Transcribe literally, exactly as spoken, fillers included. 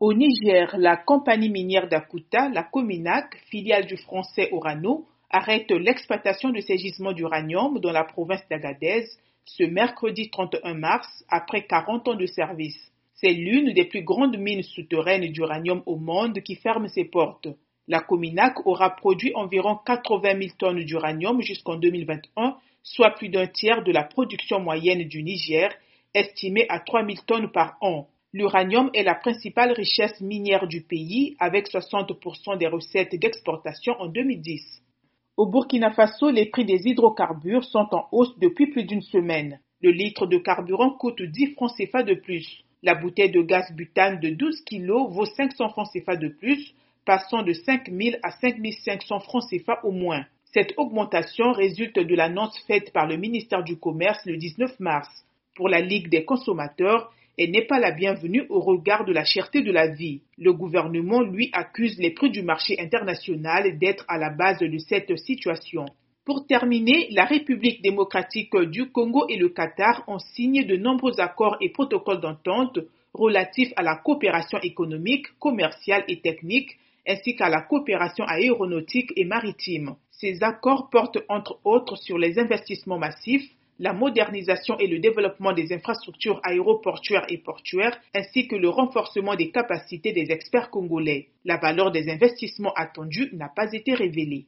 Au Niger, la compagnie minière d'Akuta, la Cominac, filiale du français Orano, arrête l'exploitation de ses gisements d'uranium dans la province d'Agadez ce mercredi trente et un mars après quarante ans de service. C'est l'une des plus grandes mines souterraines d'uranium au monde qui ferme ses portes. La Cominac aura produit environ quatre-vingt mille tonnes d'uranium jusqu'en deux mille vingt et un, soit plus d'un tiers de la production moyenne du Niger, estimée à trois mille tonnes par an. L'uranium est la principale richesse minière du pays, avec soixante pour cent des recettes d'exportation en deux mille dix. Au Burkina Faso, les prix des hydrocarbures sont en hausse depuis plus d'une semaine. Le litre de carburant coûte dix francs C F A de plus. La bouteille de gaz butane de douze kilos vaut cinq cents francs C F A de plus, passant de cinq mille à cinq mille cinq cents francs C F A au moins. Cette augmentation résulte de l'annonce faite par le ministère du Commerce le dix-neuf mars. Pour la Ligue des consommateurs, elle n'est pas la bienvenue au regard de la cherté de la vie. Le gouvernement, lui, accuse les prix du marché international d'être à la base de cette situation. Pour terminer, la République démocratique du Congo et le Qatar ont signé de nombreux accords et protocoles d'entente relatifs à la coopération économique, commerciale et technique, ainsi qu'à la coopération aéronautique et maritime. Ces accords portent entre autres sur les investissements massifs, la modernisation et le développement des infrastructures aéroportuaires et portuaires, ainsi que le renforcement des capacités des experts congolais. La valeur des investissements attendus n'a pas été révélée.